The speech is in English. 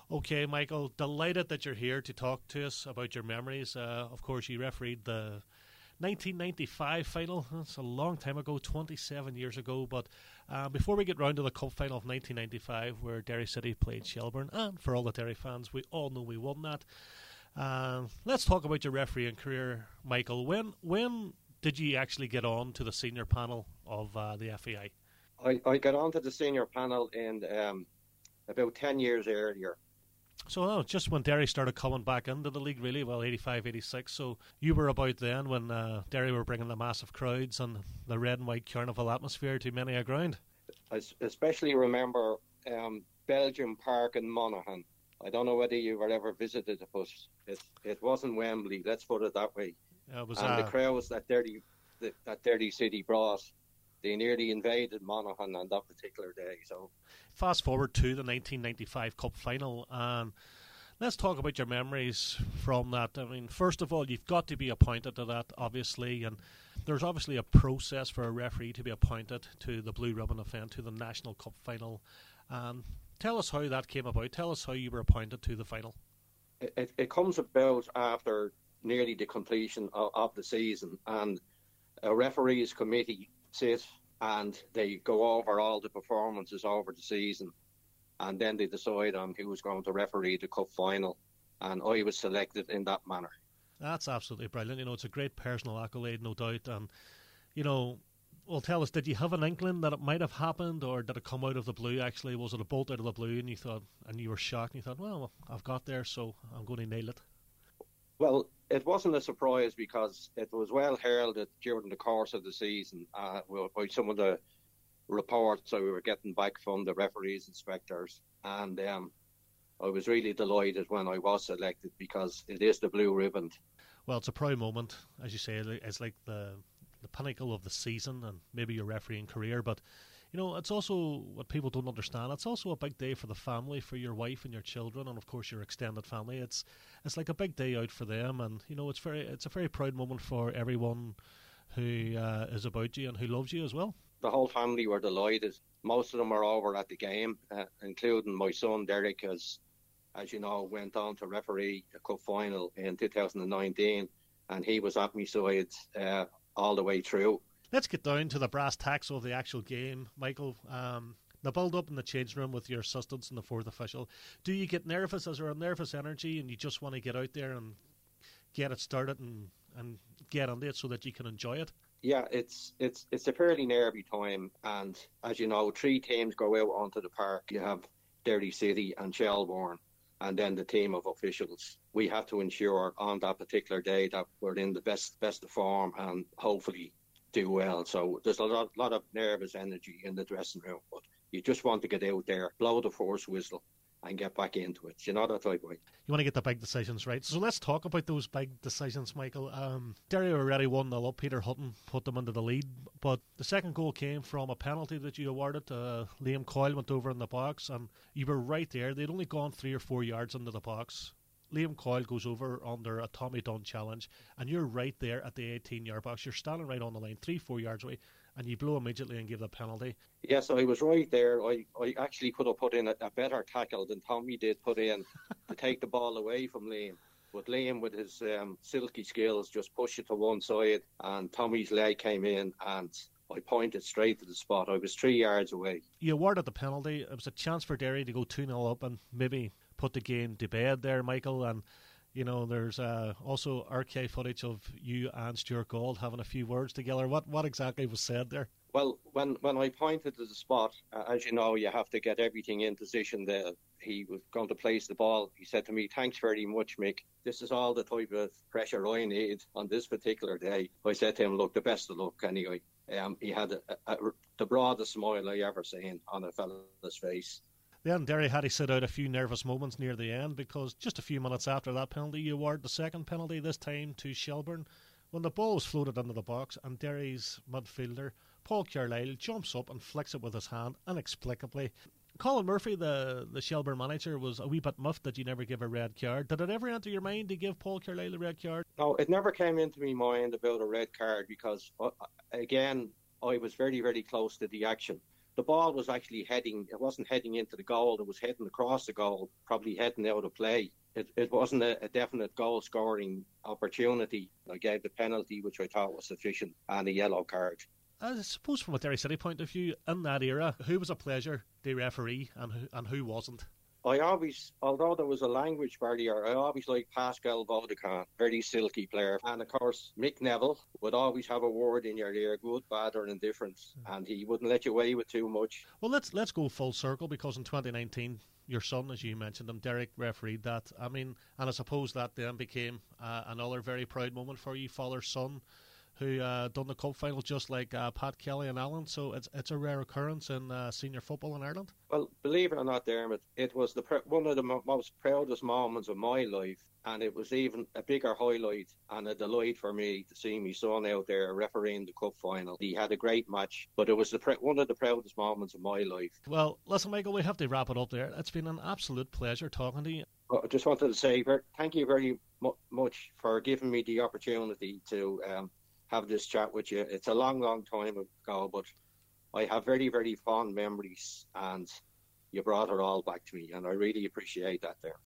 Okay, Michael, delighted that you're here to talk to us about your memories. Of course, you refereed the 1995 final. That's a long time ago, 27 years ago. But before we get round to the cup final of 1995, where Derry City played Shelbourne, and for all the Derry fans, we all know we won that. Let's talk about your refereeing career, Michael. When did you actually get on to the senior panel of the FAI? I got onto the senior panel in about 10 years earlier. So just when Derry started coming back into the league, really, well, 85, 86. So you were about then when Derry were bringing the massive crowds and the red and white carnival atmosphere to many a ground. I especially remember Belgium Park in Monaghan. I don't know whether you've ever visited it, but it wasn't Wembley, let's put it that way. It was, and the crowds that Derry City brought, they nearly invaded Monaghan on that particular day. So, fast forward to the 1995 Cup final, and let's talk about your memories from that. I mean, first of all, you've got to be appointed to that, obviously, and there's obviously a process for a referee to be appointed to the Blue Ribbon event, to the National Cup final. Tell us how that came about. Tell us how you were appointed to the final. It comes about after nearly the completion of the season, and a referees committee sit and they go over all the performances over the season, and then they decide on who was going to referee the cup final, and I was selected in that manner. That's absolutely brilliant. You know, it's a great personal accolade, no doubt. And well, tell us, did you have an inkling that it might have happened, or did it come out of the blue? Actually, was it a bolt out of the blue, and you were shocked, and you thought, well, I've got there, so I'm going to nail it? Well, it wasn't a surprise because it was well heralded during the course of the season by some of the reports that we were getting back from the referees, inspectors, and I was really delighted when I was selected because it is the blue ribbon. Well, it's a proud moment, as you say. It's like the pinnacle of the season and maybe your refereeing career, but it's also what people don't understand. It's also a big day for the family, for your wife and your children, and of course your extended family. It's like a big day out for them, and it's a very proud moment for everyone who is about you and who loves you as well. The whole family were delighted. Most of them were over at the game, including my son Derek, as you know, went on to referee a cup final in 2019, and he was at my side all the way through. Let's get down to the brass tacks of the actual game, Michael. The build-up in the change room with your assistants and the fourth official. Do you get nervous? Is there a nervous energy and you just want to get out there and get it started and get on it so that you can enjoy it? Yeah, it's a fairly nervy time, and as you know, 3 teams go out onto the park. You have Derry City and Shelbourne, and then the team of officials. We have to ensure on that particular day that we're in the best of form and hopefully do well. So there's a lot of nervous energy in the dressing room, but you just want to get out there, blow the first whistle, and get back into it. You know that type of way. You want to get the big decisions right. So let's talk about those big decisions, Michael. Derry were already 1-0 up. Peter Hutton put them into the lead, but the second goal came from a penalty that you awarded. Liam Coyle went over in the box, and you were right there. They'd only gone 3 or 4 yards into the box. Liam Coyle goes over under a Tommy Dunn challenge, and you're right there at the 18-yard box. You're standing right on the line, 3-4 yards away, and you blow immediately and give the penalty. Yes, I was right there. I actually could have put in a better tackle than Tommy did put in to take the ball away from Liam. But Liam, with his silky skills, just pushed it to one side, and Tommy's leg came in, and I pointed straight to the spot. I was 3 yards away. You awarded the penalty. It was a chance for Derry to go 2-0 up and maybe put the game to bed there, Michael. And there's also archive footage of you and Stuart Gold having a few words together. What exactly was said there? Well, when I pointed to the spot, as you know, you have to get everything in position there. He was going to place the ball. He said to me, "Thanks very much, Mick. This is all the type of pressure I need on this particular day." I said to him, "Look, the best of luck anyway." He had the broadest smile I ever seen on a fella's face. Then Derry had to sit out a few nervous moments near the end, because just a few minutes after that penalty, you award the second penalty, this time to Shelbourne, when the ball was floated into the box and Derry's midfielder, Paul Carlyle, jumps up and flicks it with his hand inexplicably. Colin Murphy, the Shelbourne manager, was a wee bit miffed that you never give a red card. Did it ever enter your mind to give Paul Carlyle a red card? No, it never came into my mind about a red card because, again, I was very, very close to the action. the ball was actually heading, it wasn't heading into the goal, it was heading across the goal, probably heading out of play. It wasn't a definite goal scoring opportunity. I gave the penalty, which I thought was sufficient, and a yellow card. I suppose from a Derry City point of view, in that era, who was a pleasure to referee and who wasn't? I always, although there was a language barrier, I always liked Pascal Vaudecon, very silky player. And of course, Mick Neville would always have a word in your ear, good, bad or indifferent, and he wouldn't let you away with too much. Well, let's go full circle, because in 2019, your son, as you mentioned him, Derek, refereed that. I mean, and I suppose that then became another very proud moment for you, father-son, who done the cup final just like Pat Kelly and Alan. So it's a rare occurrence in senior football in Ireland. Well, believe it or not, Dermot, it was one of the most proudest moments of my life, and it was even a bigger highlight and a delight for me to see my son out there refereeing the cup final. He had a great match, but it was one of the proudest moments of my life. Well, listen, Michael, we have to wrap it up there. It's been an absolute pleasure talking to you. I just wanted to say thank you very much for giving me the opportunity to have this chat with you. It's a long, long time ago, but I have very, very fond memories, and you brought it all back to me, and I really appreciate that there.